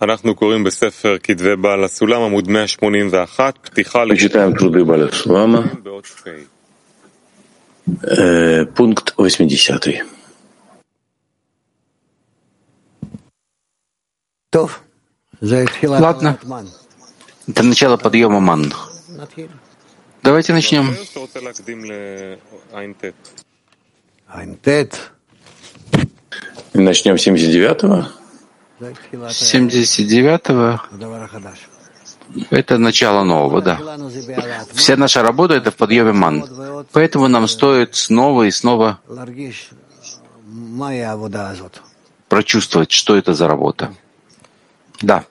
Читаем труды Бааля Сулама, пункт 80. Ладно, это начало подъема ман. Давайте начнем. Начнем с 79-го. 79-го — это начало нового, да. Вся наша работа — это в подъеме ман. Поэтому нам стоит снова и снова прочувствовать, что это за работа. Да.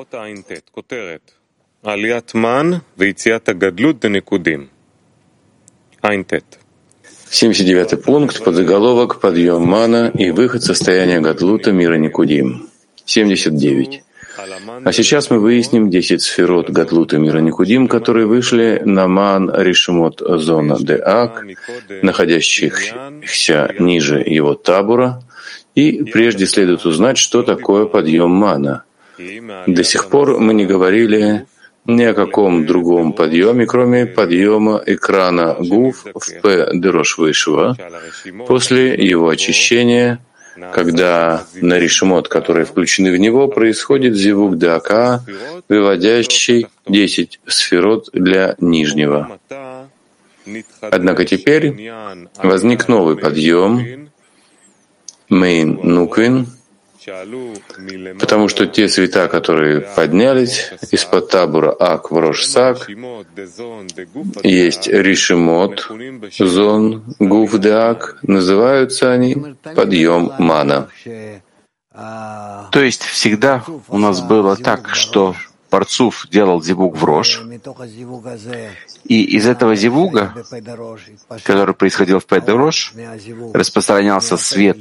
79-й пункт, подзаголовок «Подъем мана и выход состояния Гадлута мира Никудим». 79. А сейчас мы выясним 10 сферот Гадлута мира Никудим, которые вышли на ман Ришимот зона Деак, находящихся ниже его табура, и прежде следует узнать, что такое подъем мана. До сих пор мы не говорили ни о каком другом подъеме, кроме подъема экрана Гуф в П-Дерош Вышива, после его очищения, когда на решемот, которые включены в него, происходит зивук Дака, выводящий 10 сферот для нижнего. Однако теперь возник новый подъем, Мейн Нуквин, потому что те света, которые поднялись из-под табура Ак в Рош-Сак, есть Ришимот, Зон, Гуф Деак, называются они подъем мана. То есть всегда у нас было так, что Парцуф делал зивуг в Рош, и из этого зивуга, который происходил в Пэ-Дерош, распространялся свет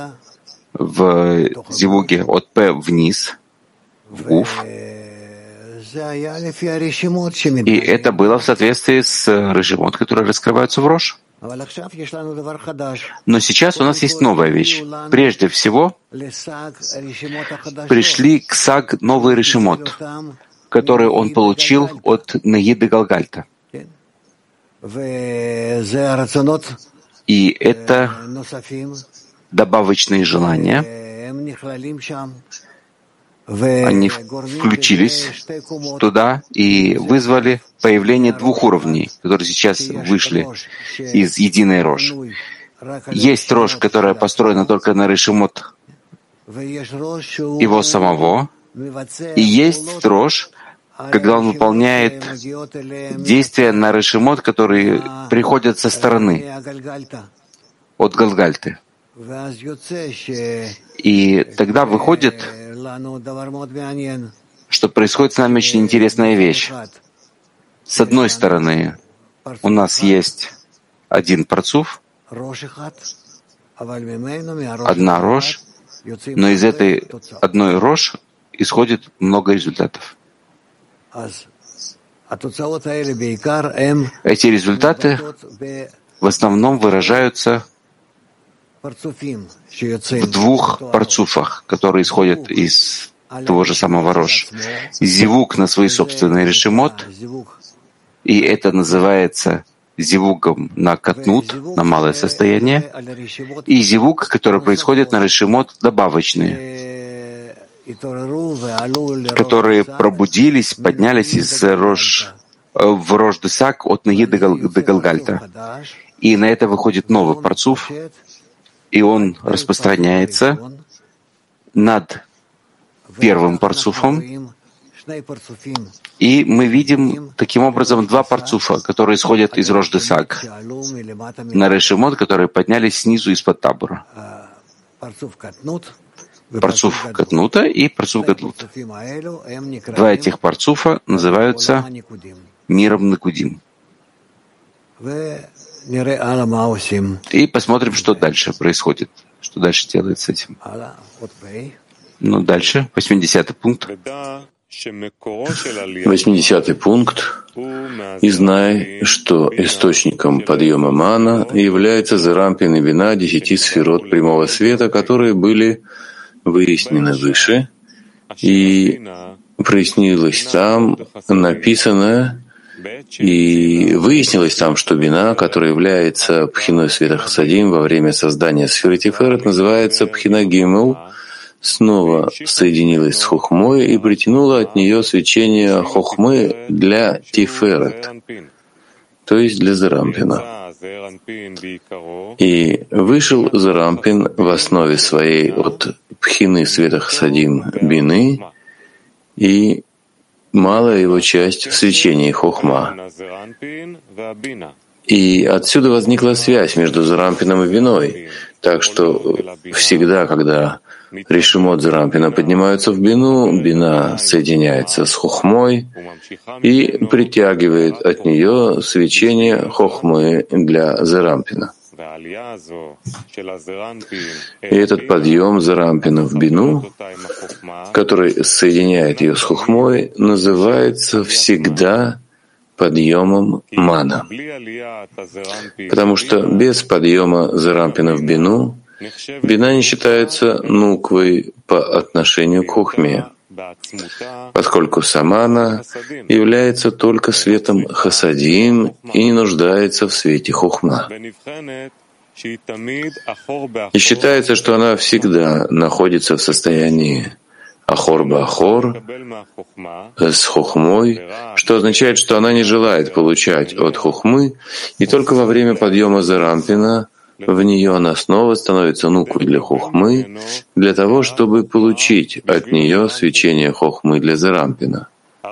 в зивуге от П вниз, в Гуф. И это было в соответствии с решемот, которые раскрываются в Рош. Но сейчас у нас есть новая вещь. Прежде всего, пришли к Саг новый решемот, который он получил от Наиды Галгальта. И это добавочные желания, они включились туда и вызвали появление двух уровней, которые сейчас вышли из единой Рош. Есть Рош, которая построена только на решемот его самого, и есть Рош, когда он выполняет действия на решемот, которые приходят со стороны, от Галгальты. И тогда выходит, что происходит с нами очень интересная вещь. С одной стороны, у нас есть один Парцуф, одна Рош, но из этой одной Рош исходит много результатов. Эти результаты в основном выражаются в двух парцуфах, которые исходят из того же самого Рош. Зивук на свои собственные решемот, и это называется зивуком на катнут, на малое состояние, и зивук, который происходит на решемот добавочные, которые пробудились, поднялись из Рош в Рош-Десак от Наиды до Галгальта. И на это выходит новый парцуф, и он распространяется над первым парцуфом, и мы видим таким образом два парцуфа, которые исходят из Рош-Десак на решемот, которые поднялись снизу из-под табура. Парцуф Катнута и Парцуф Гадлута. Два этих парцуфа называются миром Никудим. И посмотрим, что дальше происходит, что дальше делает с этим. Ну, дальше, 80-й пункт. 80-й пункт. «И знай, что источником подъема мана является Зерампин и Бина 10 сферот прямого света, которые были выяснены выше, И прояснилось там, написано, и выяснилось там, что бина, которая является пхиной света хасадим во время создания сферы Тиферет, называется пхина гимел, снова соединилась с хохмой и притянула от нее свечение хохмы для Тиферет, то есть для Зерампина. И вышел Зерампин в основе своей от пхины света хасадим бины, и малая его часть в свечении хохма. И отсюда возникла связь между Зерампином и биной, так что всегда, когда решимот Зерампина поднимаются в бину, бина соединяется с хохмой и притягивает от нее свечение хохмы для Зерампина. И этот подъем Зерампина в бину, который соединяет ее с хохмой, называется всегда подъемом мана. Потому что без подъема Зерампина в бину бина не считается нуквой по отношению к хохме, поскольку сама она является только светом хасадим и не нуждается в свете хохма. И считается, что она всегда находится в состоянии ахор-ба-ахор с хохмой, что означает, что она не желает получать от хохмы, и только во время подъема Зерампина в нее она снова становится нуквой для хохмы, для того, чтобы получить от нее свечение хохмы для Зерампина.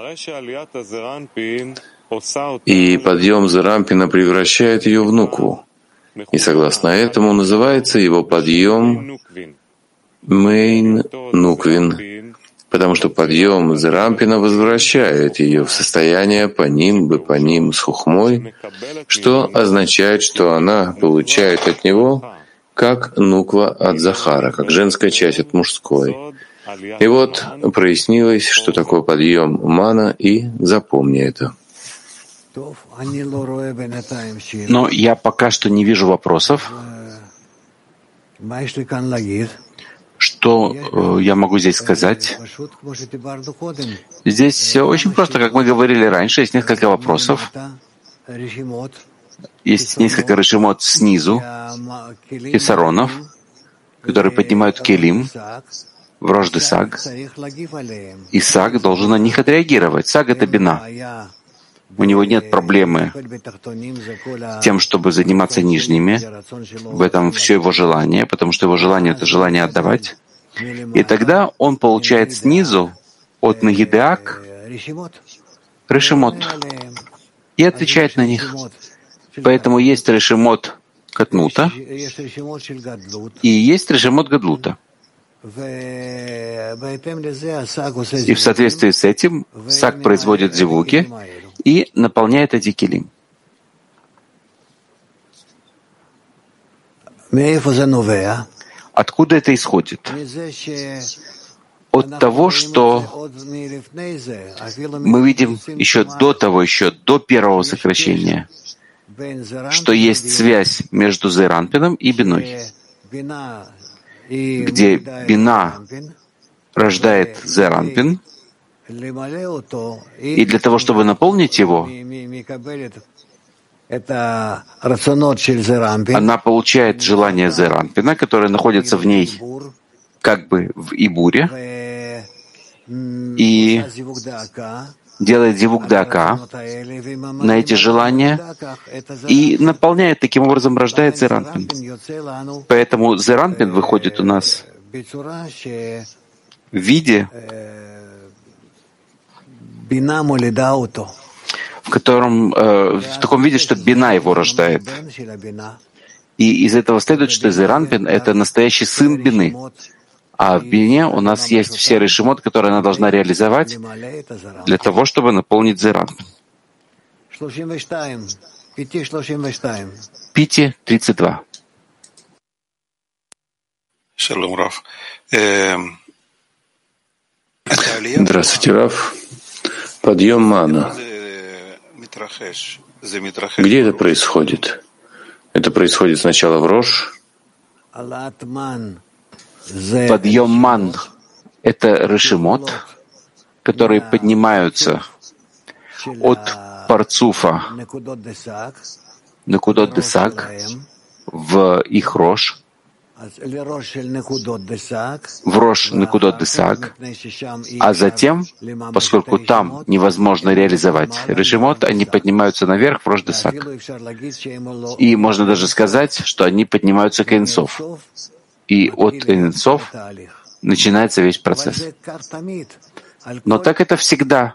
И подъем Зерампина превращает ее в нукву. И согласно этому называется его подъем Мейн Нуквин, потому что подъем Зерампина возвращает ее в состояние паним с хухмой, что означает, что она получает от него как нуква от Захара, как женская часть от мужской. И вот прояснилось, что такое подъем мана, и запомни это. Но я пока что не вижу вопросов. Что я могу здесь сказать? Здесь очень просто, как мы говорили раньше, есть несколько вопросов. Есть несколько решимот снизу, кесаронов, которые поднимают келим в рожды саг, и саг должен на них отреагировать. Саг — это бина. У него нет проблемы с тем, чтобы заниматься нижними. В этом все его желание, потому что его желание — это желание отдавать. И тогда он получает снизу от Нагидеак решимот и отвечает на них. Поэтому есть решимот Катнута и есть решимот Гадлута. И в соответствии с этим саг производит зивуки и наполняет эти келим. Откуда это исходит? От того, что мы видим еще до первого сокращения, что есть связь между Зеранпином и биной, где бина рождает Зеранпин, и для того, чтобы наполнить его, она получает желание Зеранпина, которое находится в ней как бы в Ибуре, и делает зивук дака на эти желания и наполняет, таким образом рождает Зеранпин. Поэтому Зеранпин выходит у нас в виде, в таком виде, что бина его рождает. И из этого следует, что Зеранпин — это настоящий сын бины. А в бине у нас есть все решимот, которые она должна реализовать для того, чтобы наполнить Зеранпин. Пити 32. Здравствуйте, Рав. Подъем мана. Где это происходит? Это происходит сначала в Рош. Подъем ман — это решимот, которые поднимаются от парцуфа Некудот Десак в их рож, в рож Некудот Десак, а затем, поскольку там невозможно реализовать решимот, они поднимаются наверх в рож Десак. И можно даже сказать, что они поднимаются к Эйн Соф. И от Эйн Соф начинается весь процесс. Но так это всегда.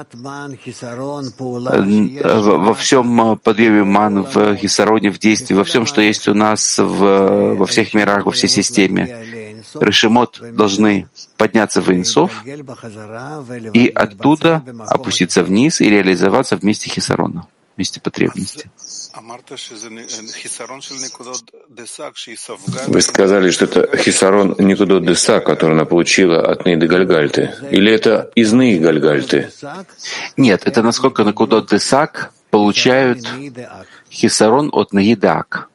Во всем подъеме ман, в хисароне, в действии, во всем, что есть у нас во всех мирах, во всей системе. Решимот должны подняться в Эйн Соф и оттуда опуститься вниз и реализоваться вместе хисарона, вместе потребности. Вы сказали, что это хисарон Некудот Десак, который она получила от Нейды Гальгальты. Или это из Нейды Гальгальты? Нет, это насколько Некудот Десак получают хисарон от Нейды Ак.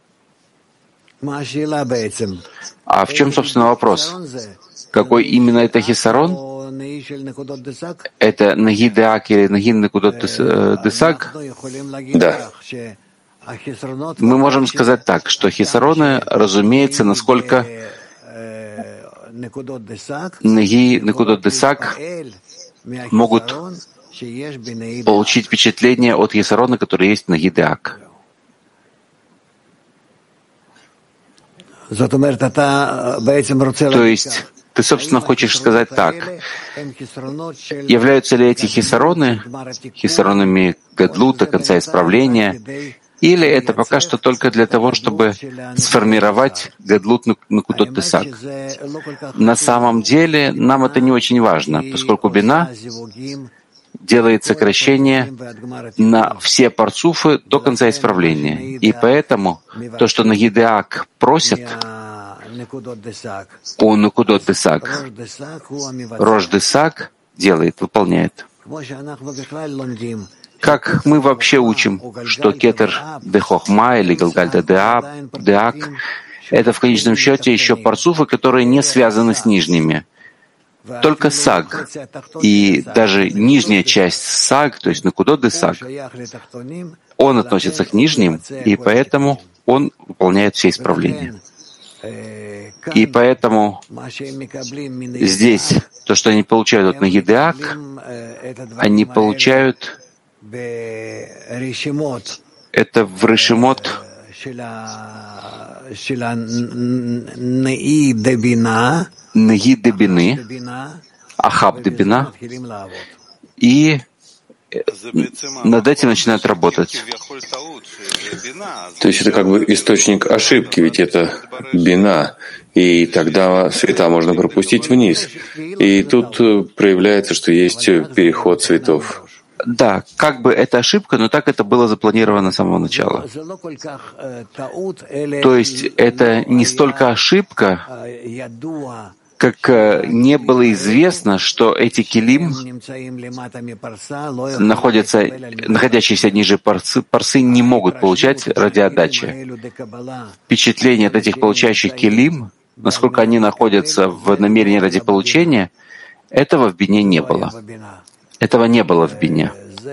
А в чем, собственно, вопрос? Какой именно это хисарон? Это Нейды Ак или Нейды Некудот Десак? Да. Мы можем сказать так, что хисароны, разумеется, насколько Неги Некудот Десак могут получить впечатление от хисарона, который есть в Нейды Ак. То есть ты, собственно, хочешь сказать так. Являются ли эти хисароны хисаронами гадлута, конца исправления, или это пока что только для того, чтобы сформировать гадлут Некудот Десак? На самом деле нам это не очень важно, поскольку бина делает сокращение на все парцуфы до конца исправления. И поэтому то, что Нейды Ак просят у Некудот Десак, рож Десак делает, выполняет. Как мы вообще учим, что кетер де хохма или галгальта де ак — это в конечном счете еще парцуфы, которые не связаны с нижними. Только саг и даже нижняя часть саг, то есть Некудот Десак, он относится к нижним, и поэтому он выполняет все исправления. И поэтому здесь то, что они получают от Нейды Ак, они получают это в решимот Неги де бины, Ахаб де бина, и над этим начинают работать. То есть это как бы источник ошибки, ведь это бина, и тогда света можно пропустить вниз. И тут проявляется, что есть переход цветов. Да, как бы это ошибка, но так это было запланировано с самого начала. То есть это не столько ошибка, как не было известно, что эти килим, находящиеся ниже парсы, не могут получать ради отдачи. Впечатление от этих получающих килим, насколько они находятся в намерении ради получения, этого в бине не было. Этого не было в бине.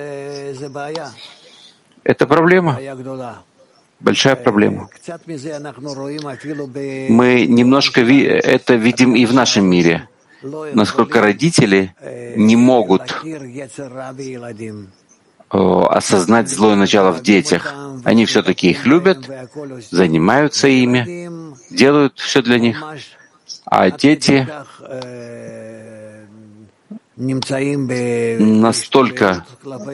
Это проблема. Большая проблема. Мы немножко это видим и в нашем мире. Насколько родители не могут осознать злое начало в детях. Они все-таки их любят, занимаются ими, делают все для них. А дети настолько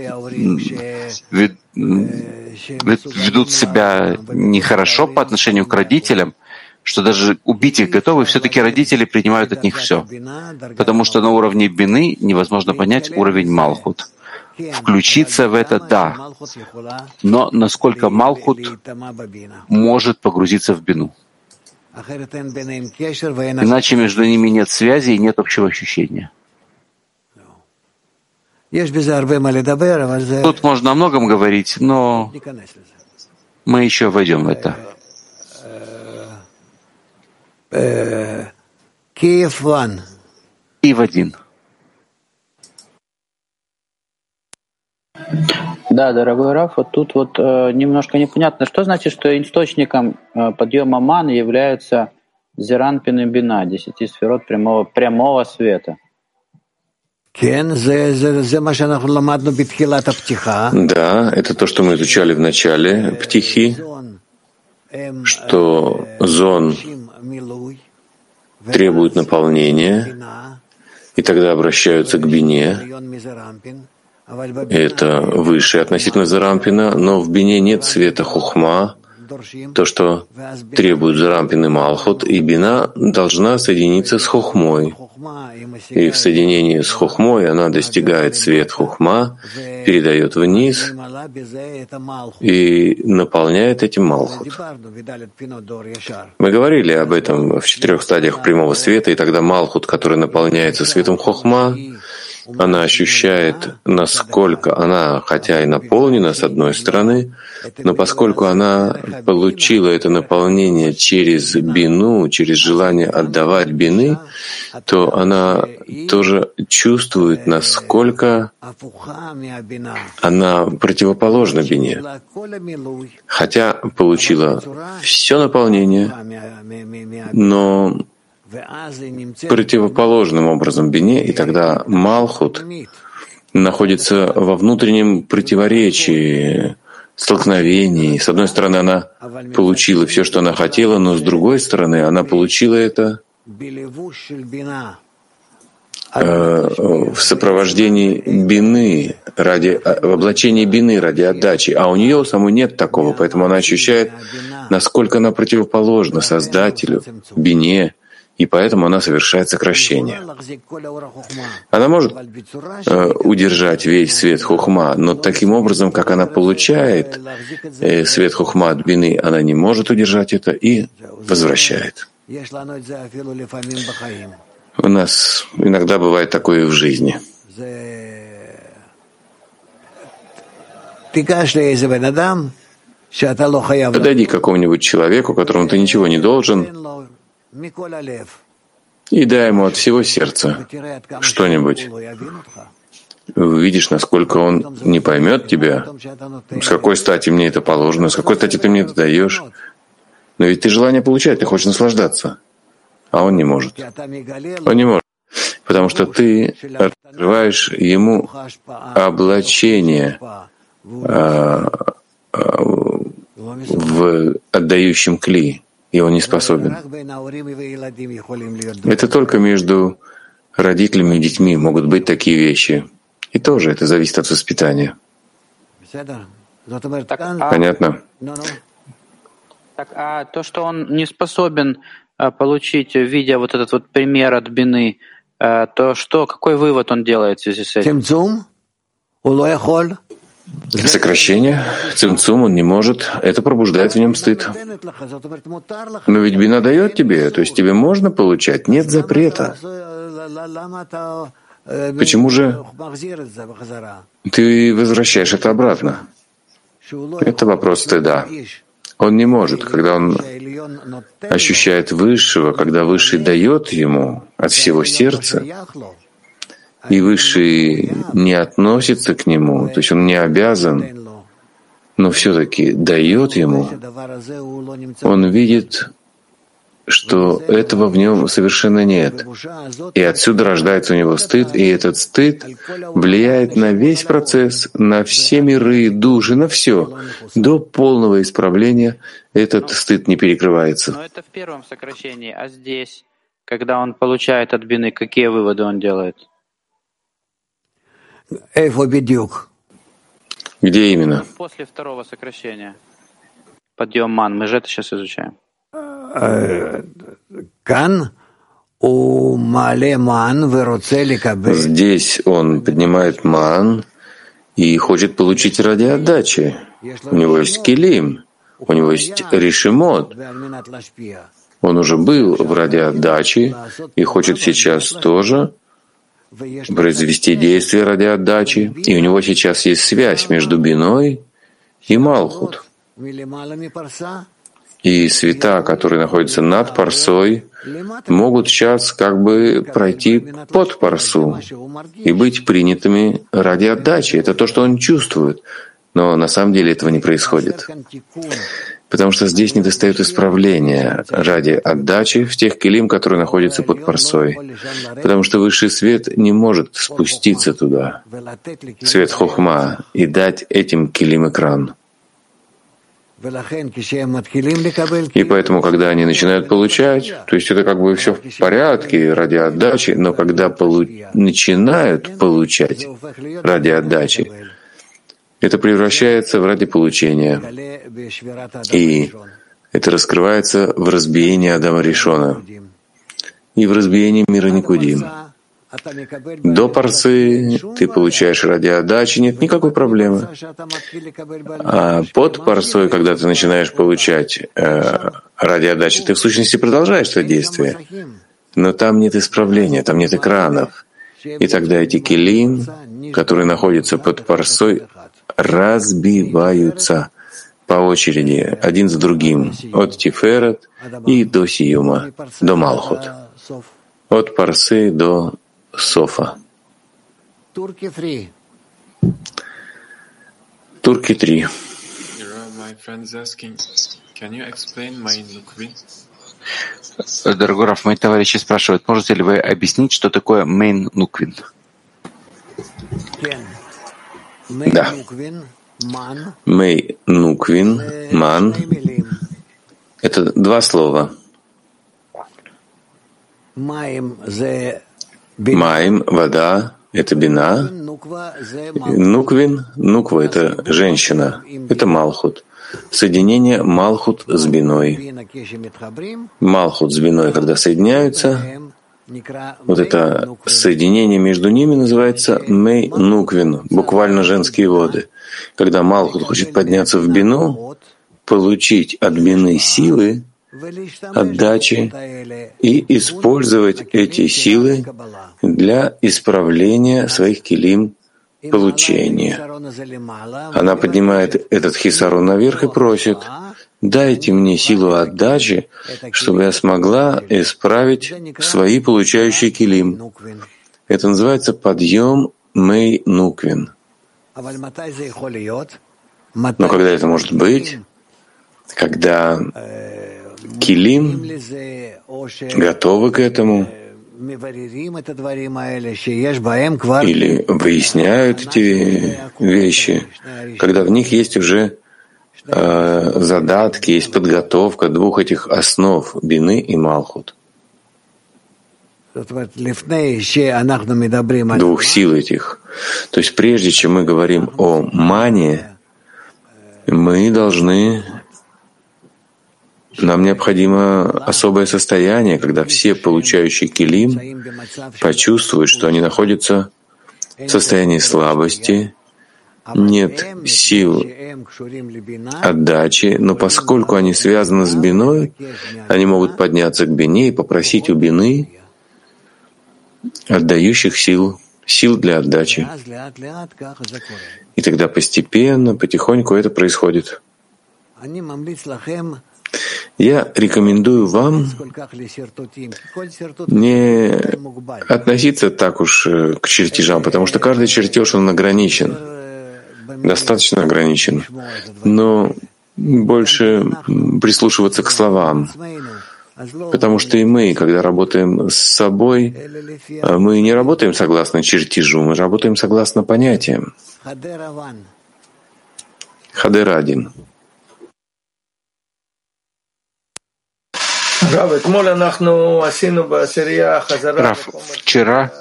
ведут себя нехорошо по отношению к родителям, что даже убить их готовы, все-таки родители принимают от них все. Потому что на уровне бины невозможно понять уровень Малхут. Включиться в это — да. Но насколько Малхут может погрузиться в бину. Иначе между ними нет связи и нет общего ощущения. Тут можно о многом говорить, но мы еще войдем в это. Киев 1. и в один. Да, дорогой Раф, вот тут немножко непонятно, что значит, что источником подъема маны является Зеранпин и Бина, 10 сферот прямого света. Да, это то, что мы изучали в начале Птихи, что зон требует наполнения, и тогда обращаются к Бине. Это выше относительно Зарампина, но в Бине нет света Хухма, то, что требует Зарампин и Малхут, и Бина должна соединиться с Хухмой. И в соединении с Хухмой она достигает свет Хухма, передает вниз и наполняет этим Малхут. Мы говорили об этом в 4 стадиях прямого света, и тогда Малхут, который наполняется светом Хухма, она ощущает, насколько она, хотя и наполнена с одной стороны, но поскольку она получила это наполнение через бину, через желание отдавать бины, то она тоже чувствует, насколько она противоположна бине. Хотя получила все наполнение, но противоположным образом бине, и тогда Малхут находится во внутреннем противоречии, столкновении. С одной стороны, она получила все, что она хотела, но с другой стороны, она получила это в сопровождении бины, в облачении бины ради отдачи, а у нее самой нет такого, поэтому она ощущает, насколько она противоположна Создателю, бине, и поэтому она совершает сокращение. Она может удержать весь свет Хухма, но таким образом, как она получает свет Хухма от бины, она не может удержать это и возвращает. У нас иногда бывает такое и в жизни. Подойди к какому-нибудь человеку, которому ты ничего не должен, и дай ему от всего сердца что-нибудь. Увидишь, насколько он не поймет тебя, с какой стати мне это положено, с какой стати ты мне это даешь. Но ведь ты желание получать, ты хочешь наслаждаться, а он не может. Он не может, потому что ты открываешь ему облачение в отдающем кли, и он не способен. Это только между родителями и детьми могут быть такие вещи. И тоже это зависит от воспитания. Понятно? Так, а то, что он не способен получить, видя вот этот вот пример от бины, то что, какой вывод он делает в связи с этим? Сокращение, цимцум он не может, это пробуждает в нем стыд. Но ведь бина дает тебе, то есть тебе можно получать, нет запрета. Почему же ты возвращаешь это обратно? Это вопрос стыда. Он не может, когда он ощущает Высшего, когда Высший дает ему от всего сердца, и Высший не относится к нему, то есть он не обязан, но все-таки дает ему, он видит, что этого в нем совершенно нет. И отсюда рождается у него стыд, и этот стыд влияет на весь процесс, на все миры, души, на все. До полного исправления этот стыд не перекрывается. Но это в первом сокращении, а здесь, когда он получает от бины, какие выводы он делает? Где именно? После второго сокращения. Подъем ман. Мы же это сейчас изучаем. Здесь он поднимает ман и хочет получить ради отдачи. У него есть килим, у него есть решимот. Он уже был в ради отдачи и хочет сейчас тоже произвести действие ради отдачи. И у него сейчас есть связь между биной и малхут. И света, которые находятся над парсой, могут сейчас как бы пройти под парсу и быть принятыми ради отдачи. Это то, что он чувствует. Но на самом деле этого не происходит. Потому что здесь недостает исправления ради отдачи в тех килим, которые находятся под парсой. Потому что высший свет не может спуститься туда, свет хохма, и дать этим килим экран. И поэтому, когда они начинают получать, то есть это как бы все в порядке ради отдачи, но когда начинают получать ради отдачи, это превращается в ради получения. И это раскрывается в разбиении Адама Ришона и в разбиении мира Никудим. До парсы ты получаешь ради отдачи, нет никакой проблемы. А под парсой, когда ты начинаешь получать ради отдачи, ты в сущности продолжаешь свое действие. Но там нет исправления, там нет экранов. И тогда эти килим, которые находятся под парсой, разбиваются по очереди, один за другим, от Тиферет и до Сиюма, до Малхут, от Парсы до Софа. Турки 3. Дорогой Раф, мои товарищи спрашивают, можете ли вы объяснить, что такое Мейн Нуквин? Да. Мей Нуквин, Ман — это два слова. Маим — вода, это бина. Нуквин, нуква — это женщина, это Малхут. Соединение Малхут с биной. Малхут с биной, когда соединяются, вот это соединение между ними называется Мей Нуквин, буквально женские воды. Когда Малхут хочет подняться в бину, получить от бины силы, отдачи и использовать эти силы для исправления своих килим получения. Она поднимает этот хисарон наверх и просит: «Дайте мне силу отдачи, чтобы я смогла исправить свои получающие килим». Это называется подъем Мей Нуквин. Но когда это может быть? Когда килим готовы к этому или выясняют эти вещи, когда в них есть уже задатки, есть подготовка двух этих основ — бины и малхут. Двух сил этих. То есть прежде чем мы говорим о мане, нам необходимо особое состояние, когда все получающие килим почувствуют, что они находятся в состоянии слабости, нет сил отдачи, но поскольку они связаны с биной, они могут подняться к бине и попросить у бины отдающих сил для отдачи. И тогда постепенно, потихоньку это происходит. Я рекомендую вам не относиться так уж к чертежам, потому что каждый чертеж, он ограничен, достаточно ограничен, но больше прислушиваться к словам. Потому что и мы, когда работаем с собой, мы не работаем согласно чертежу, мы работаем согласно понятиям. Хадер 1. Раф, вчера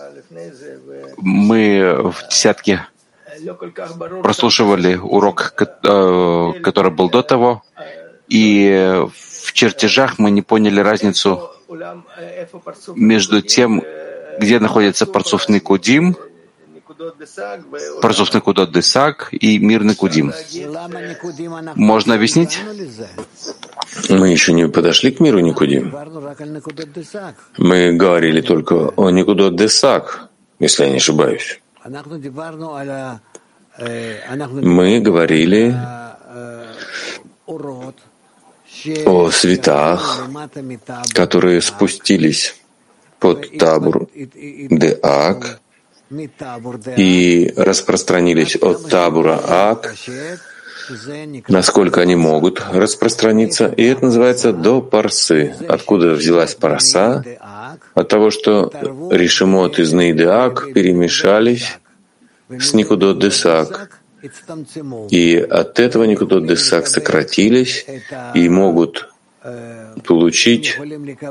мы в десятке прослушивали урок, который был до того, и в чертежах мы не поняли разницу между тем, где находится парцуф Никудим, парцуф Никудот Десаг и мир Никудим. Можно объяснить? Мы еще не подошли к миру Никудим. Мы говорили только о Никудот Десаг, если я не ошибаюсь. Мы говорили о светах, которые спустились под табур Деак и распространились от табура Ак, насколько они могут распространиться, и это называется до парсы. Откуда взялась парса? От того, что решимот из Нейдеак перемешались с Никудот Десак, и от этого Никудот Десак сократились и могут получить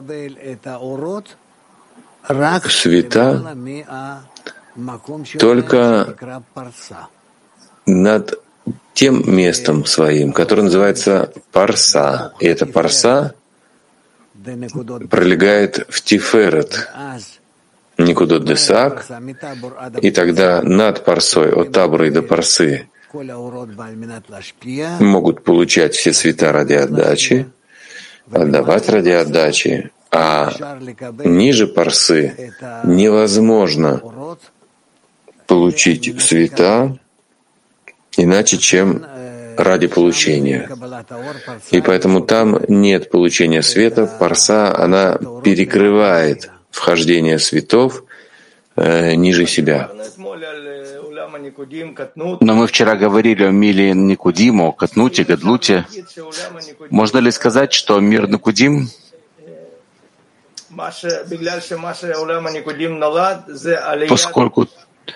света только над тем местом своим, которое называется парса. И эта парса пролегает в Тиферет, Никудот Десак, и тогда над парсой, от табора и до парсы, могут получать все света ради отдачи, отдавать ради отдачи, а ниже парсы невозможно получить света иначе, чем ради получения. И поэтому там нет получения света, парса, она перекрывает вхождение светов ниже себя. Но мы вчера говорили о мире Никудим, о Катнуте, Гадлуте. Можно ли сказать, что мир Никудим, поскольку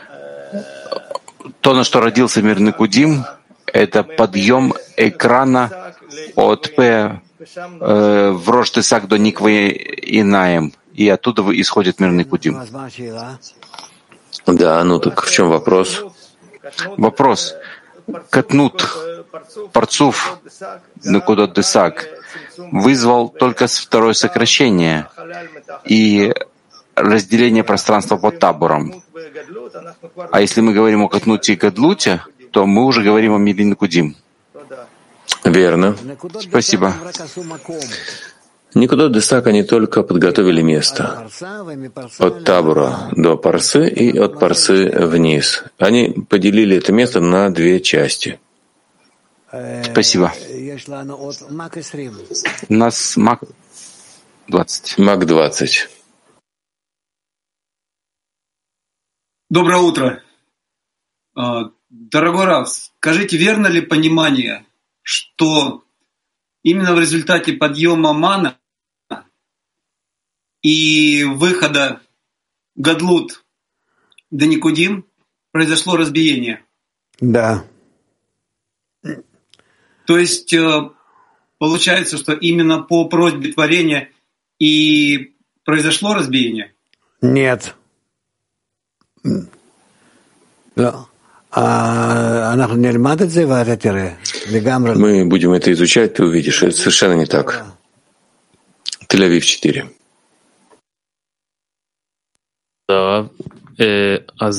то, на что родился мир Никудим, это подъем экрана от П в Рош Тесак до Никвы Инаем, и оттуда исходит мир Никудим. Да, ну так в чем вопрос? Вопрос. Катнут, Парцуф, Никудот Десак вызвал только второе сокращение и разделение пространства под табором. А если мы говорим о Катнуте и Гадлуте, то мы уже говорим о мире Никудим. Верно. Спасибо. Никудот Десак они только подготовили место. От табура до парсы и от парсы вниз. Они поделили это место на две части. Спасибо. У нас Мак 20. Мак 20. Доброе утро. Дорогой Рав, скажите, верно ли понимание, что именно в результате подъема мана и выхода Гадлут до Никудим произошло разбиение? Да. То есть получается, что именно по просьбе творения и произошло разбиение? Нет. Мы будем это изучать, ты увидишь. Это совершенно не так. Тель-Авив 4. Рав,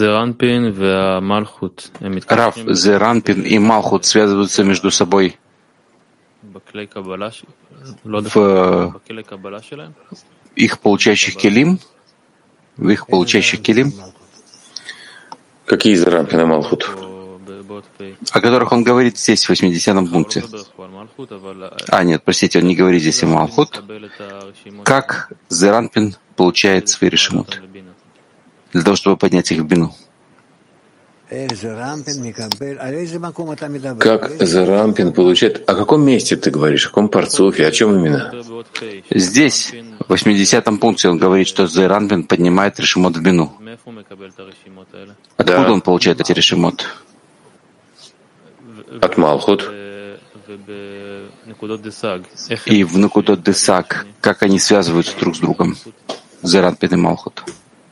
Зеранпин и Малхут связываются между собой в их получающих келим, Какие из Рампин и Малхут? о которых он говорит здесь, в 80-м пункте. Нет, простите, он не говорит здесь о Малхут. Как Зеранпин получает свои решимот для того, чтобы поднять их в бину? Как Зеранпин получает... О каком месте ты говоришь? О каком парцуфе? О чем именно? Здесь, в 80-м пункте, он говорит, что Зеранпин поднимает решимот в бину. Откуда он получает эти решимот? От Малхут. И в Никудот Десак, как они связываются друг с другом? Зеранпин и Малхут.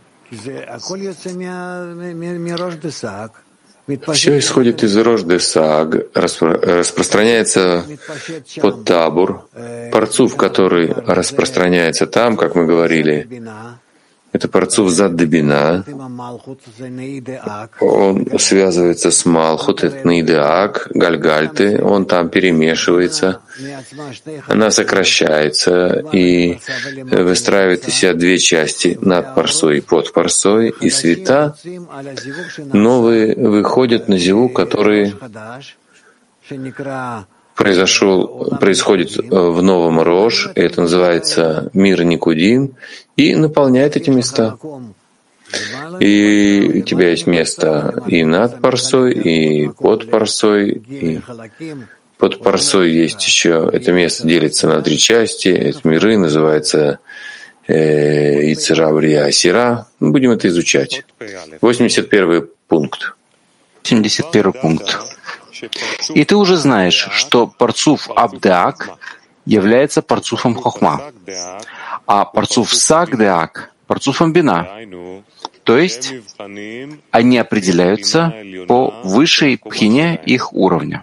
Все исходит из Рош Десаг, распространяется под табур, парцуф, который распространяется там, как мы говорили, это парцуф зад дебина, он связывается с Малхут, это Нейдеак, Гальгальты, он там перемешивается, она сокращается и выстраивает из себя две части, над парсой и под парсой, и света новые выходят на зивук, который происходит в новом Рош, это называется мир Никудим, и наполняет эти места. И у тебя есть место и над Парсой, и под Парсой, и под Парсой есть еще, это место делится на 3 части, эти миры называются Ицера, Брия, Асира. Мы будем это изучать. 81 пункт. 71 пункт. И ты уже знаешь, что парцуф Абдеак является парцуфом Хохма, а парцуф Сагдеак — парцуфом Бина. То есть они определяются по высшей пхине их уровня.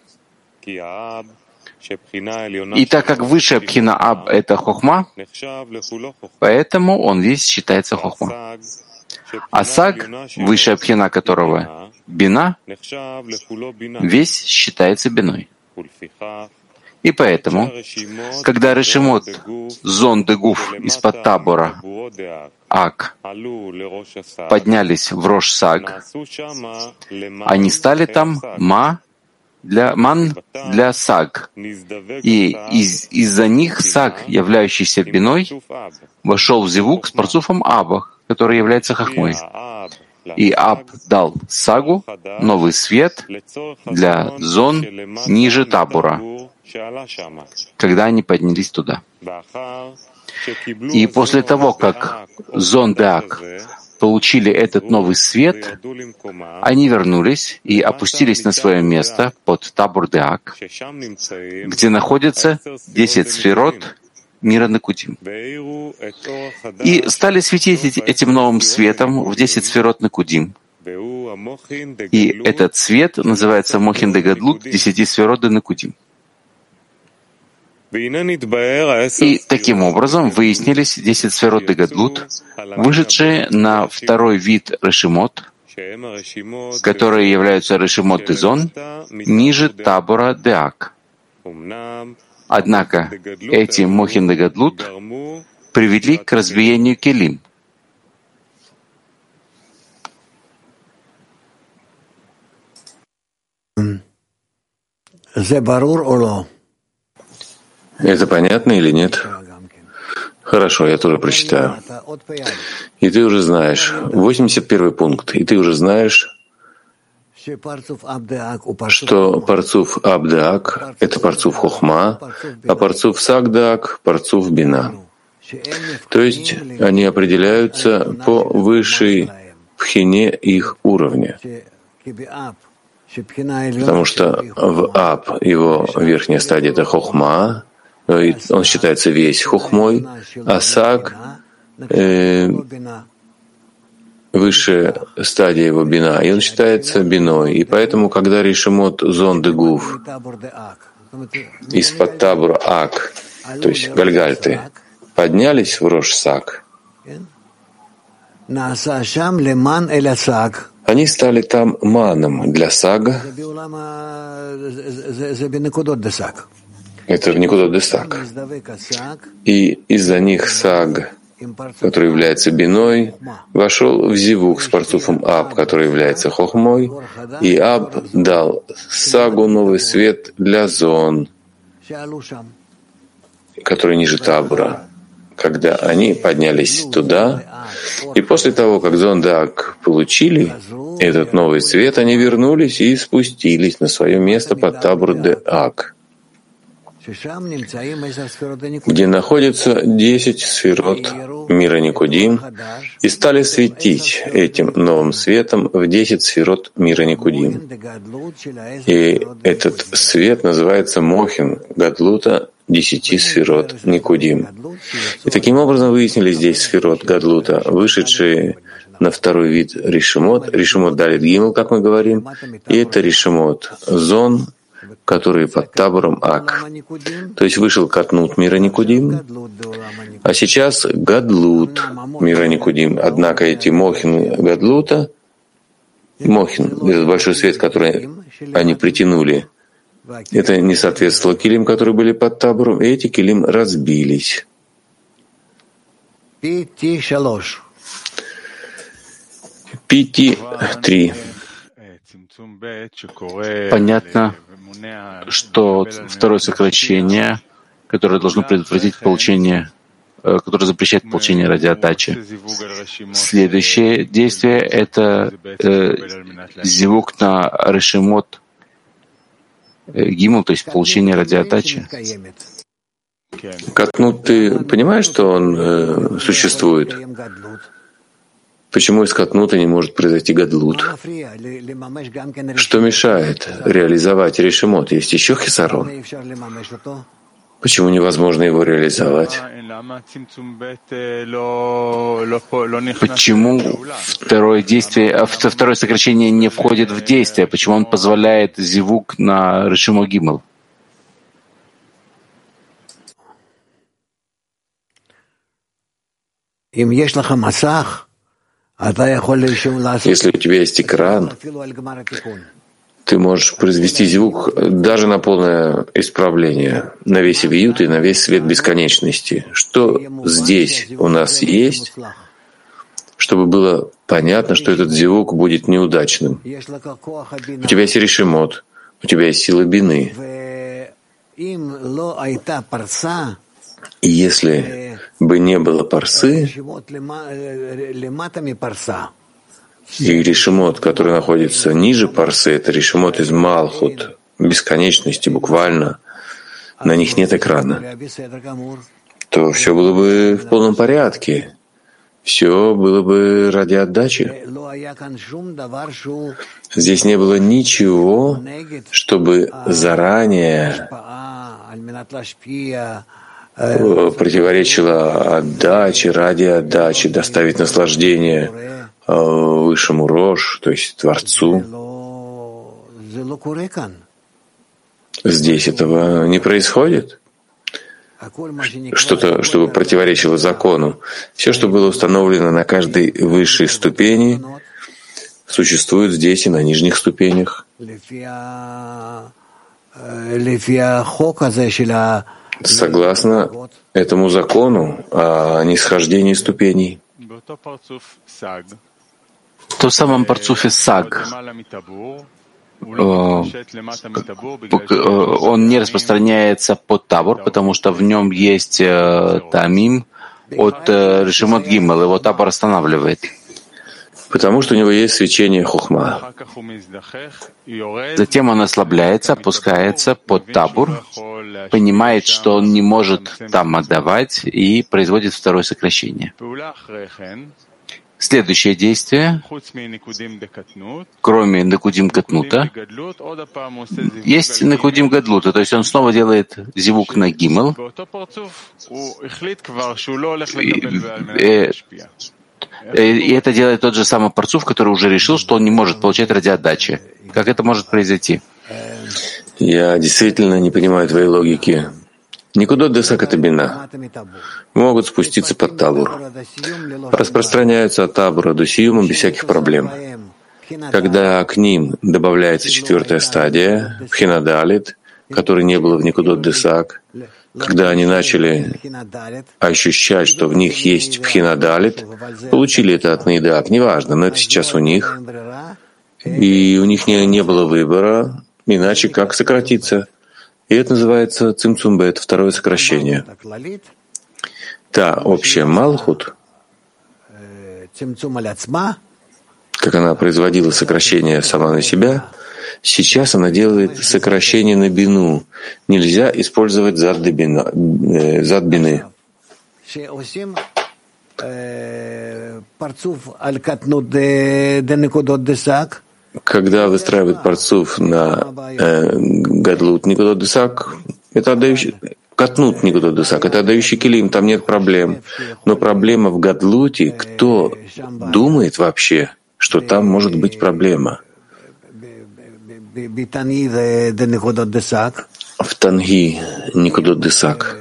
И так как высшая пхина Аб — это Хохма, поэтому он весь считается Хохма. А Саг, высшая пхина которого Бина, весь считается Биной. И поэтому, когда Решимот Зон де Гуф из-под табора Ак поднялись в Рош Саг, они стали там ман для Саг. И из-за них Саг, являющийся Биной, вошел в зевук с парцуфом Аба, который является Хохмой. И Аб дал Сагу новый свет для зон ниже табора, когда они поднялись туда. И после того, как зон Деак получили этот новый свет, они вернулись и опустились на свое место под табор Деак, где находятся 10 сферот мира Никудим. И стали светить этим новым светом в 10 сферот Никудим. И этот свет называется Мохин де Гадлут 10 сферот де Никудим. И таким образом выяснились 10 сферот де Гадлут, вышедшие на второй вид Решимот, которые являются Решимот Изон, ниже табора Деак. Однако эти Мохин де Гадлут привели к разбиению келим. Это понятно или нет? Хорошо, я тоже прочитаю. И ты уже знаешь, 81 пункт, и ты уже знаешь, что парцуф Абдеак — это парцуф Хохма, а парцуф Сагдеак — парцуф Бина. То есть они определяются по высшей пхине их уровня. Потому что в Аб его верхняя стадия — это Хохма, он считается весь Хохмой, а Саг высшая стадия его Бина, и он считается Биной. И поэтому, когда Решимот Зон де Гуф из-под табора Ак, то есть Гальгальты, поднялись в Рош Саг, они стали там маном для Сага. Это в Никудот де Саг. И из-за них Саг, который является Биной, вошел в зивук с парцуфом Аб, который является Хохмой, и Аб дал Сагу новый свет для зон, который ниже табора, когда они поднялись туда, и после того, как зон Деак получили этот новый свет, они вернулись и спустились на свое место под табор Деак, где находится 10 сферот мира Никудим, и стали светить этим новым светом в 10 сферот мира Никудим. И этот свет называется Мохин Гадлута 10 сферот Никудим. И таким образом выяснили здесь сферот Гадлута, вышедшие на второй вид Решимот, Решимот Далит Гимл, как мы говорим, и это Решимот Зон, который под табором Ак. То есть вышел Катнут мира Никудим, а сейчас Гадлут мира Никудим. Однако эти Мохин Гадлута, Мохин, этот большой свет, который они притянули, это не соответствовало килим, которые были под табором, и эти килим разбились. Пити 3. Понятно что второе сокращение, которое должно предотвратить получение, которое запрещает получение ради отдачи. Следующее действие — это зивук на решимот гимл, то есть получение ради отдачи. Катнут, ты понимаешь, что он существует? Почему из катнута не может произойти гадлут? Что мешает реализовать решимот? Есть еще хисарон. Почему невозможно его реализовать? Почему второе сокращение не входит в действие? Почему он позволяет зивук на решимо гимл? Если у тебя есть экран, ты можешь произвести звук даже на полное исправление, на весь вьют и на весь свет бесконечности. Что здесь у нас есть, чтобы было понятно, что этот звук будет неудачным? У тебя есть решимот, у тебя есть сила бины. И если бы не было парсы, и решимот, который находится ниже парсы, это решимот из Малхут, бесконечности буквально, на них нет экрана, то все было бы в полном порядке. Все было бы ради отдачи. Здесь не было ничего, чтобы заранее противоречило отдаче, ради отдачи, доставить наслаждение высшему Рош, то есть Творцу. Здесь этого не происходит. Что-то, чтобы противоречило закону. Все, что было установлено на каждой высшей ступени, существует здесь и на нижних ступенях. Согласно этому закону о нисхождении ступеней. В том самом парцуфе Саг он не распространяется под табор, потому что в нем есть тамим от решимот гимл, его табор останавливает. Потому что у него есть свечение хухма. Затем он ослабляется, опускается под табур, понимает, что он не может там отдавать, и производит второе сокращение. Следующее действие, кроме Некудим Катнута, есть Некудим Гадлута, то есть он снова делает зивук на гимл, и это делает тот же самый парцуф, который уже решил, что он не может получать ради отдачи. Как это может произойти? Я действительно не понимаю твоей логики. Никудот десак — это бина. Могут спуститься под табур. Распространяются от табура до сиюма без всяких проблем. Когда к ним добавляется четвертая стадия, пхинадалит, которой не было в Никудот десак, когда они начали ощущать, что в них есть пхинадалит, получили это от наидак, неважно, но это сейчас у них, и у них не было выбора, иначе как сократиться. И это называется цимцумбет, второе сокращение. Та общая малхут, как она производила сокращение сама на себя, сейчас она делает сокращение на бину. Нельзя использовать зад бины. Когда выстраивают парцуф на гадлут никудот десак, это отдающий катнут никудот десак, это отдающий килим, там нет проблем. Но проблема в гадлуте, кто думает вообще, что там может быть проблема? В танги никудот десак.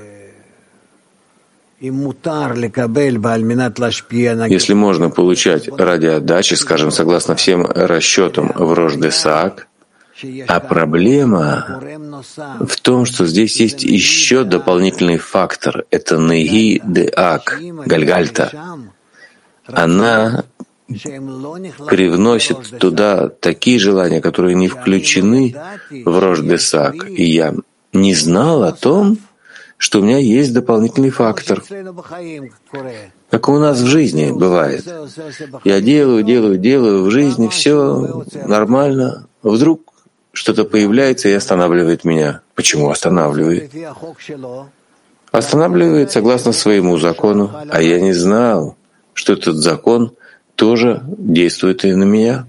Если можно получать ради отдачи, скажем, согласно всем расчетам в Рош-Десак, а проблема в том, что здесь есть еще дополнительный фактор. Это Неги-Деак, Гальгальта. Она привносит туда такие желания, которые не включены в Рош Десак, и я не знал о том, что у меня есть дополнительный фактор. Как у нас в жизни бывает. Я делаю в жизни, все нормально. Вдруг что-то появляется и останавливает меня. Почему останавливает? Останавливает согласно своему закону, а я не знал, что этот закон тоже действует и на меня.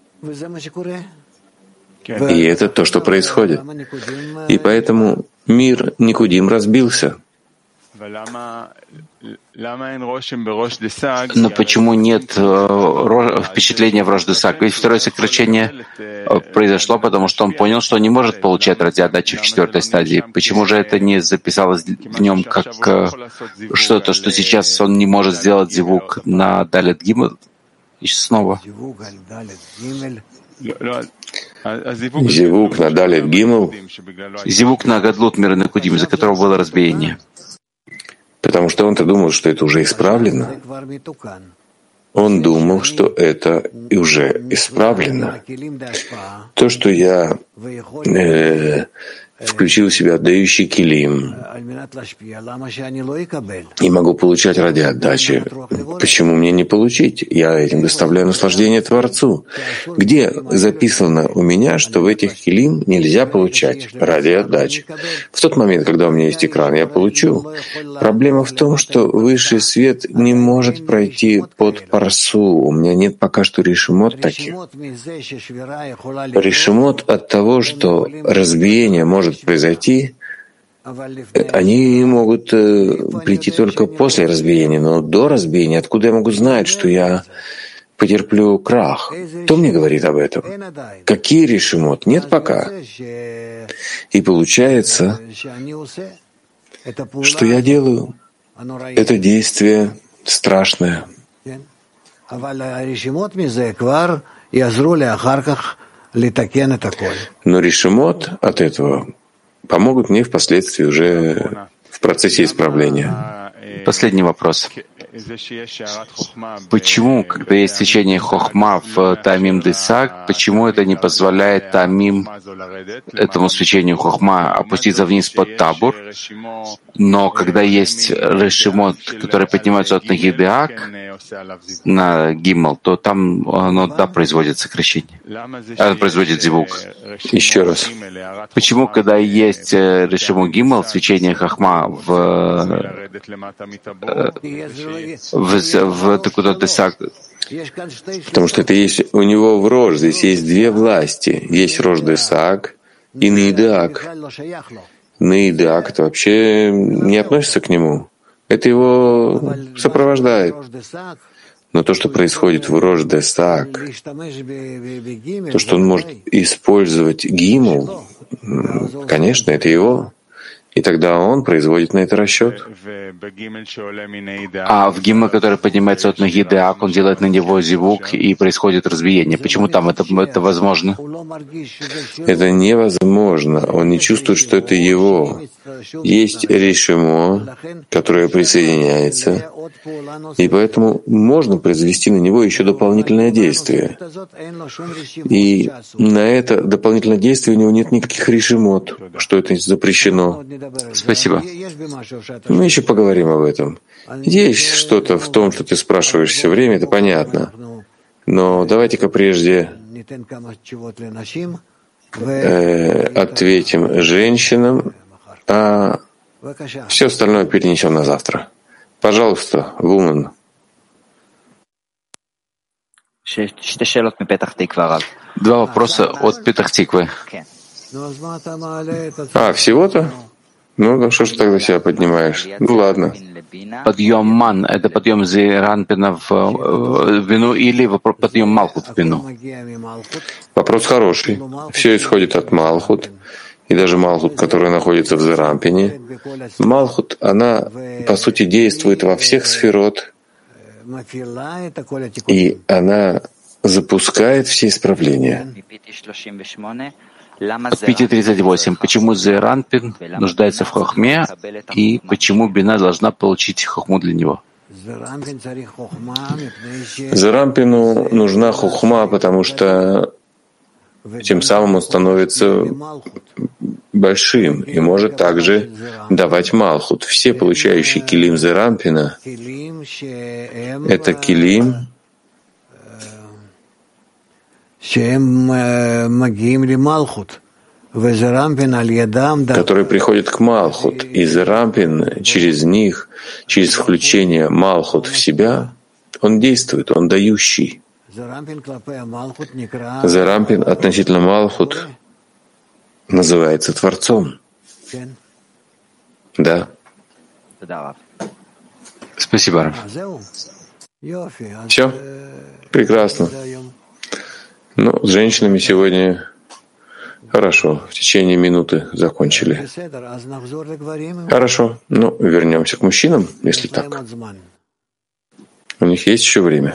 И это то, что происходит. И поэтому мир Никудим разбился. Но почему нет впечатления в Рош Десак? Ведь второе сокращение произошло, потому что он понял, что он не может получать радиоотдачу в четвертой стадии. Почему же это не записалось в нем как что-то, что сейчас он не может сделать зивук на Далет Гимел? И снова. Зивук на Далет Гимел. Зивук на Гадлут мира Никудим, из-за которого было разбиение. Потому что он-то думал, что это уже исправлено. Он думал, что это уже исправлено. То, что я включил в себя отдающий килим и могу получать ради отдачи. Почему мне не получить? Я этим доставляю наслаждение Творцу. Где записано у меня, что в этих килим нельзя получать ради отдачи? В тот момент, когда у меня есть экран, я получу. Проблема в том, что высший свет не может пройти под парсу. У меня нет пока что решимот таких. Решимот от того, что разбиение может произойти, они могут прийти только после разбиения, но до разбиения откуда я могу знать, что я потерплю крах? Кто мне говорит об этом? Какие решимот? Нет пока. И получается, что я делаю? Это действие страшное. Но решимот от этого помогут мне впоследствии уже в процессе исправления. Последний вопрос. Почему, когда есть свечение Хохма в Тамим Десак, почему это не позволяет Тамим, этому свечению Хохма, опуститься вниз под Табур, но когда есть Решимот, которые поднимаются от Нагидеак на Гиммел, то там оно, да, производит сокращение, производит зивук. Еще раз. Почему, когда есть Решиму Гиммел, свечение Хохма в Текудот Десак? Потому что это есть у него в Рош. Здесь есть две власти. Есть Рош Десак и Наидеак. Наидеак — это вообще не относится к нему. Это его сопровождает. Но то, что происходит в Рош Десак, то, что он может использовать Гимл, конечно, это его. И тогда он производит на это расчет. А в Гиммел, который поднимается от Нагидеак, он делает на него зивук и происходит разбиение. Почему там это возможно? Это невозможно. Он не чувствует, что это его. Есть решимо, которое присоединяется, и поэтому можно произвести на него еще дополнительное действие. И на это дополнительное действие у него нет никаких решимот, что это запрещено. Спасибо. Мы еще поговорим об этом. Есть что-то в том, что ты спрашиваешь все время, это понятно. Но давайте-ка прежде ответим женщинам, а все остальное перенесем на завтра. Пожалуйста, Вумен. Два вопроса от Петах-Тиквы. Всего-то? Ну что ж тогда себя поднимаешь? Ну ладно. Подъем ман — это подъем Зиранпина в вину или подъем Малхут в вину? Вопрос хороший. Все исходит от Малхут. И даже Малхут, которая находится в Зерампине. Малхут, она, по сути, действует во всех сферот, и она запускает все исправления. От 5.38. Почему Зеранпин нуждается в хохме, и почему Бина должна получить хохму для него? Зарампину нужна хухма, потому что тем самым он становится большим и может также давать малхут. Все получающие килим Зарампина — это килим, которые приходят к малхут, и Зарампин через них, через включение малхут в себя, он действует, он дающий. Зарампин относительно малхут называется Творцом. Да. Спасибо, Рав. Все? Прекрасно. Ну, с женщинами сегодня хорошо. В течение минуты закончили. Хорошо. Ну, вернемся к мужчинам, если так. У них есть еще время.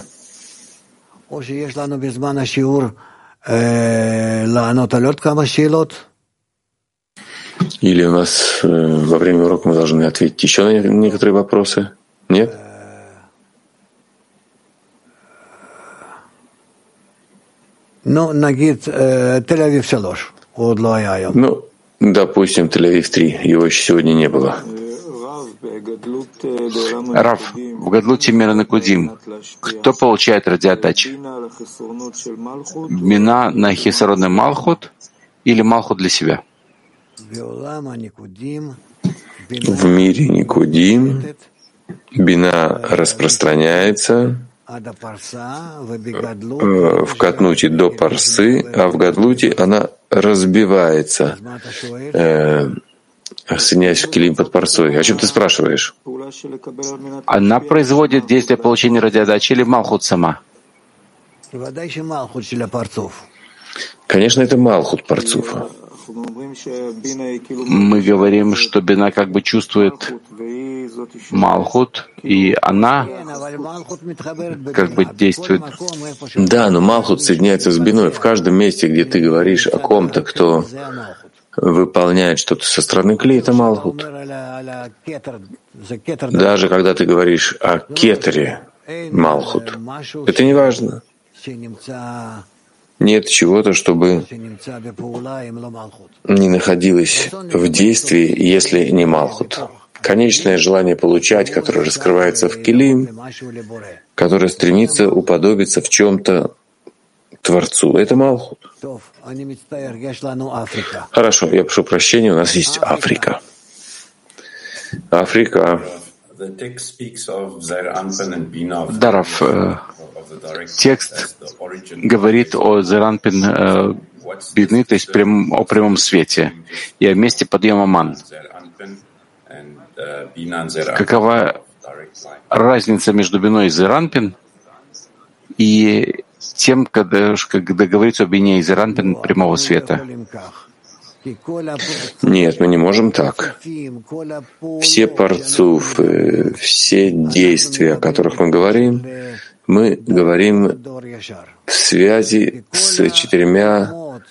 Или у нас во время урока мы должны ответить еще на некоторые вопросы? Нет? Ну, допустим, Тель-Авив 3. Его еще сегодня не было. Рав, в Гадлуте мира Накудим кто получает ради отдачи? Бина на хисародный малхут или малхут для себя? В мире Никудим бина распространяется в Катнуте до Парсы, а в Гадлуте она разбивается, соединяясь в килим под Парсой. О чем ты спрашиваешь? Она производит действие получения ради отдачи или малхут сама? Конечно, это малхут Парцуфа. Мы говорим, что бина как бы чувствует малхут, и она как бы действует. Да, но малхут соединяется с биной. В каждом месте, где ты говоришь о ком-то, кто выполняет что-то со стороны клей, это малхут. Даже когда ты говоришь о кетере малхут, это не важно. Нет чего-то, чтобы не находилось в действии, если не малхут. Конечное желание получать, которое раскрывается в килим, которое стремится уподобиться в чем-то Творцу, это малхут. Хорошо, я прошу прощения, у нас есть Африка. Африка. Даров, текст говорит о Заранпин бины, то есть о прямом свете, и о месте подъема ман. Какова разница между биной и Заранпин и тем, когда говорится о бине и Заранпин прямого света? Нет, мы не можем так. Все парцуфы, все действия, о которых мы говорим в связи с 4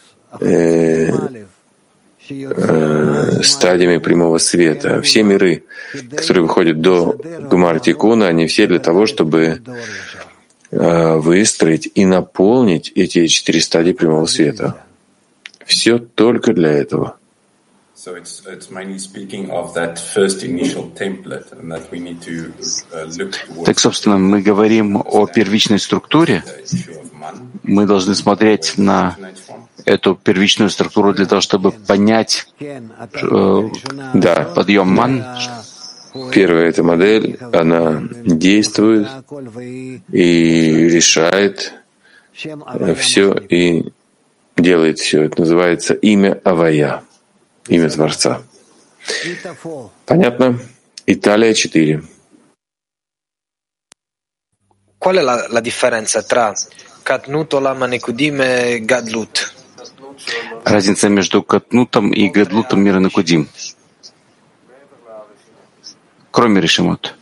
стадиями прямого света. Все миры, которые выходят до Гмар Тикуна, они все для того, чтобы выстроить и наполнить эти 4 стадии прямого света. Все только для этого. Так, собственно, мы говорим о первичной структуре. Мы должны смотреть на эту первичную структуру для того, чтобы понять подъем ман. Первая эта модель, она действует и решает все и делает все. Это называется имя Авая, имя Творца. Понятно? Италия 4. Qual è la differenza tra Katnut, Olam Nekudim e Gadlut? Разница между Катнутом и Гадлутом мира Накудим, кроме Решимот.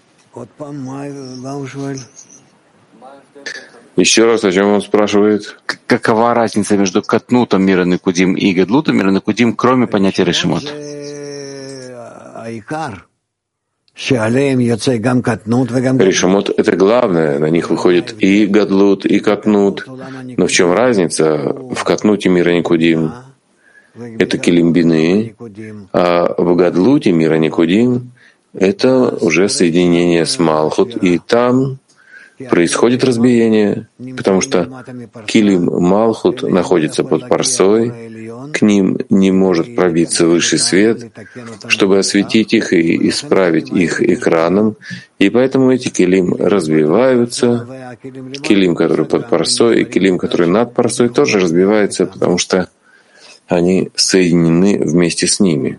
Еще раз, о чем он спрашивает? Какова разница между Катнутом мира Накудим и Гадлутом мира Накудим, кроме понятия Решимот? Решамот — это главное, на них выходит и гадлут, и катнут. Но в чем разница? В катнуте мира Никудим — это килим бины, а в гадлуте мира Никудим — это уже соединение с Малхут, и там происходит разбиение, потому что килим Малхут находится под парсой, к ним не может пробиться высший свет, чтобы осветить их и исправить их экраном, и поэтому эти килим разбиваются. Килим, который под парсой, и килим, который над парсой, тоже разбиваются, потому что они соединены вместе с ними.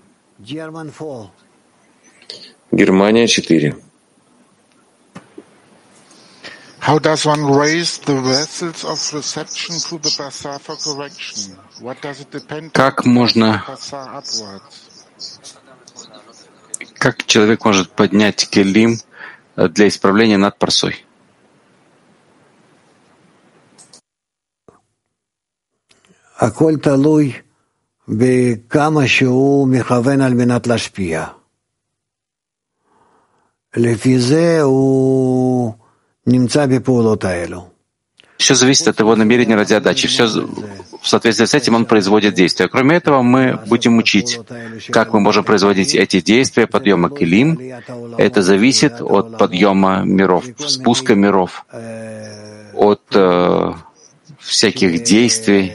Германия 4. How does one raise the vessels of reception through the basar for correction? What does it depend Как можно, как человек может поднять келим для исправления над парсой? הכל תלוי בכמה שהוא מכוון על מנת להשפיע. לפי זה הוא נמצא בפעולות האלו. Все зависит от его намерения ради отдачи. Все в соответствии с этим он производит действия. Кроме этого, мы будем учить, как мы можем производить эти действия подъема келим. Это зависит от подъема миров, спуска миров, от всяких действий,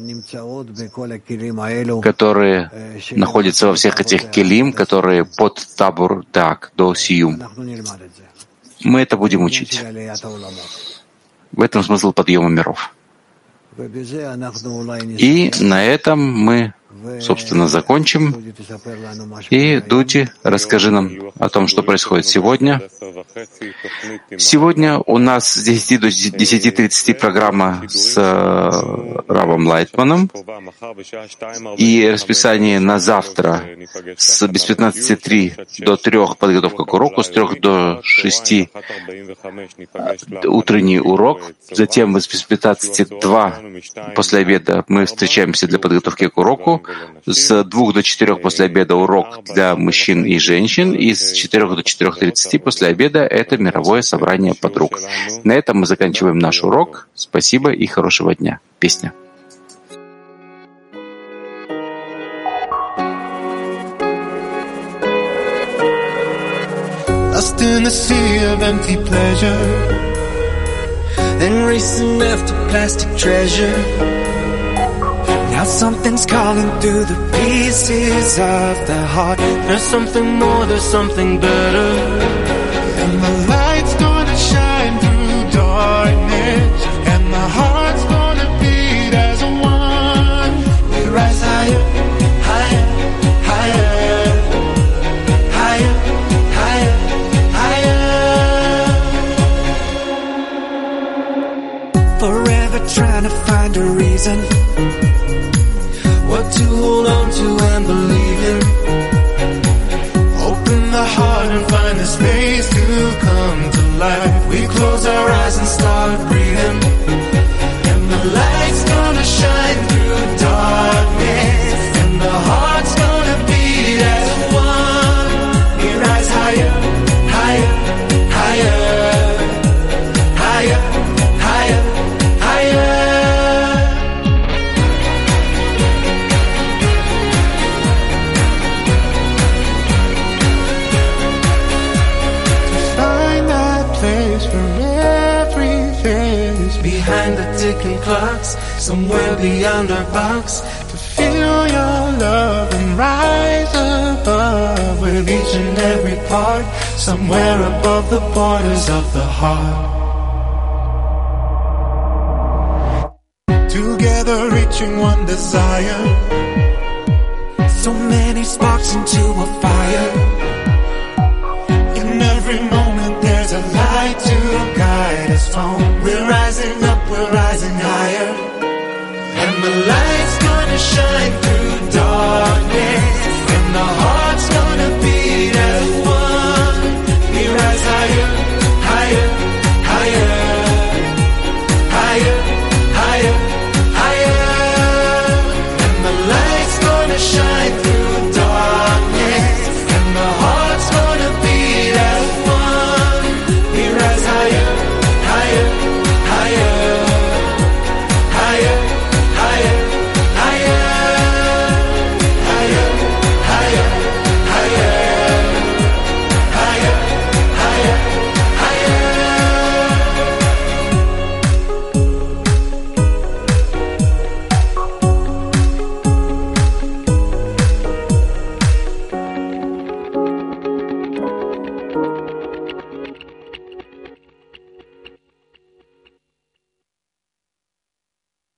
которые находятся во всех этих келим, которые под табур так до сиюм. Мы это будем учить. В этом смысл подъема миров. И на этом мы, собственно, закончим. И, Дути, расскажи нам о том, что происходит сегодня. Сегодня у нас с 10 до 10:30 программа с Равом Лайтманом. И расписание на завтра без 15:03 до 3 подготовка к уроку, с 3 до 6 утренний урок. Затем без 15:02 после обеда мы встречаемся для подготовки к уроку. С 2 до 4 после обеда урок для мужчин и женщин. И с 4 до 4:30 после обеда это мировое собрание подруг. На этом мы заканчиваем наш урок. Спасибо и хорошего дня. Песня. Lost in a sea of empty pleasure, then racing after plastic treasure. Now something's calling through the pieces of the heart. There's something more, there's something better. And the light's gonna shine through darkness, and the heart's gonna beat as one. We rise higher, higher, higher, higher, higher, higher. Forever trying to find a reason, what to hold on to and believe in. Open the heart and find the space to come to life. We close our eyes and start breathing, and the light's gonna shine through darkness, and the heart's gonna beat as one. We rise higher, higher, higher, higher, higher, higher. Behind the ticking clocks, somewhere beyond our box, to feel your love and rise above with each and every part, somewhere above the borders of the heart. Together reaching one desire, so many sparks into a fire. In every moment there's a light to guide us home. We're rising up, we're rising higher, and the light's gonna shine.